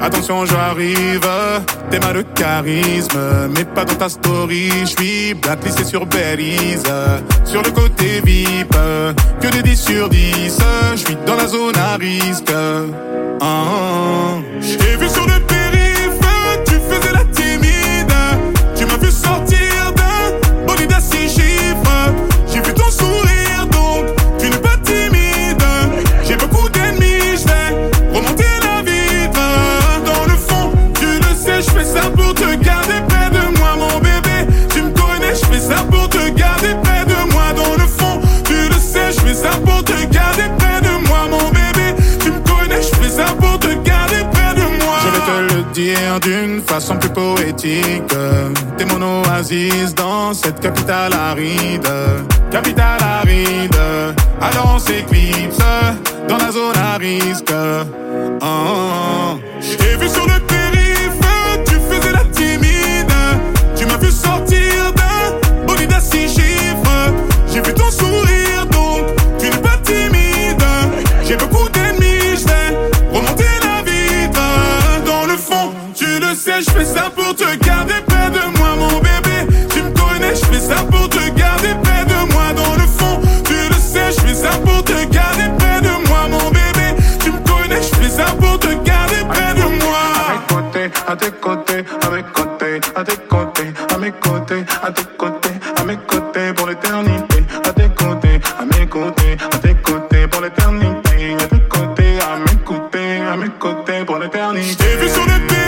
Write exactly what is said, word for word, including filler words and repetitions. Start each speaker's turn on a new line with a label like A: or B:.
A: Attention j'arrive, t'es mal de charisme, mais pas dans ta story. J'suis blacklisté sur Belize, sur le côté V I P, que des dix sur dix. J'suis dans la zone à risque. Oh, oh. J't'ai vu sur le périph', tu faisais la timide. Tu m'as vu sortir d'un bolide à six chiffres. J'ai vu ton sourire donc tu n'es pas timide. J'ai beaucoup d'ennemis, j'vais remonter la vitre. Dans le fond, tu le sais, j'fais ça pour te garder près de moi mon bébé. Tu me connais, j'fais ça pour te garder près de moi. Dans le fond, tu le sais, j'fais ça pour te garder près de moi mon bébé. Tu me connais, j'fais ça pour te garder près de moi. Je vais te le dire d'une façon plus poétique. T'es mon oasis dans cette capitale aride. Capitale aride. Alors on s'éclipse dans la zone à risque. Oh, oh. J't'ai vu sur le périph', tu faisais la timide. Tu m'as vu sortir d'un bolide à six chiffres. J'ai vu ton sourire donc tu n'es pas timide. J'ai beaucoup d'ennemis, j'vais remonter la vitre. Dans le fond, tu le sais, j'fais ça pour te garder près de moi mon bébé. Tu me connais, j'fais ça pour te garder près de moi. Dans le fond, tu le sais, j'fais ça pour te garder près de moi mon bébé. Tu me connais, j'fais ça pour te garder près de moi.
B: À tes côtés, à mes côtés, à tes côtés, à mes côtés, à tes côtés, à mes côtés pour l'éternité. À tes côtés, à mes côtés, à tes côtés pour l'éternité. À tes côtés, à mes côtés, à mes côtés pour l'éternité.
A: J't'ai vu sur le